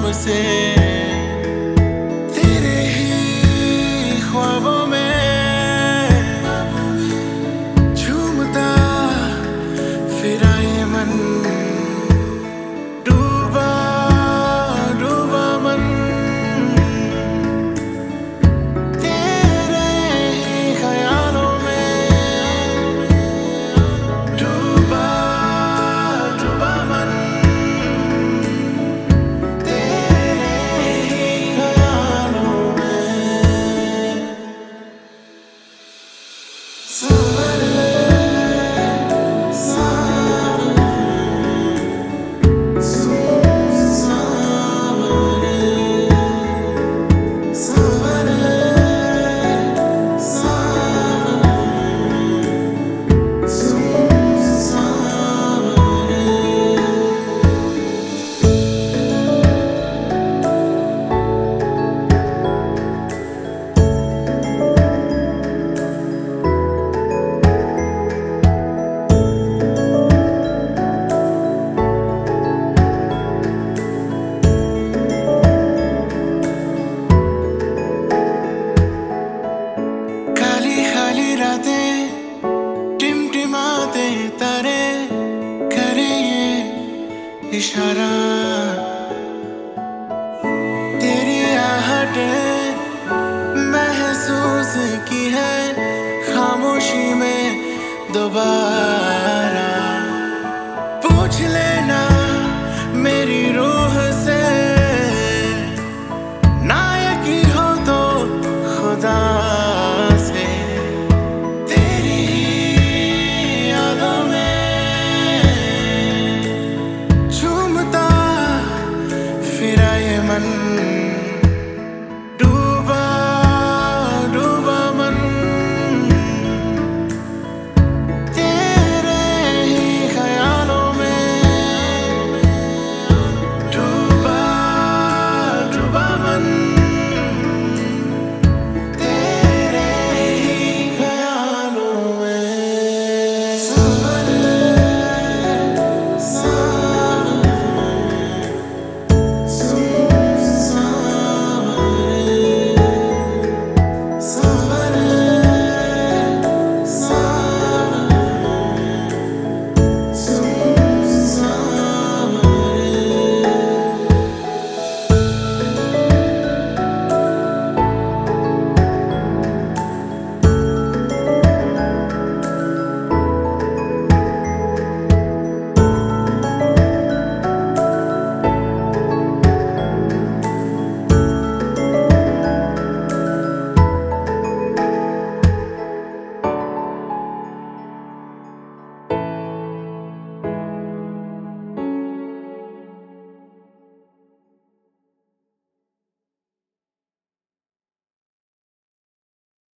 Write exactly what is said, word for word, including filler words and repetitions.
कब से तेरे ही ख्वाबों में झूमता फिरा ये मन, डूबा डूबा मन तेरे ही ख्यालों में, डूबा डूबा मन तेरे ही ख्यालों में। सावरे सावरे टिमटिमाते तारे करे ये इशारा, तेरी आहटें महसूस की है खामोशी में दोबारा। पूछ लेना मेरी रूह से, ना यकीन हो तो खुदा से, तेरी यादों में झूमता फिरा ये मन।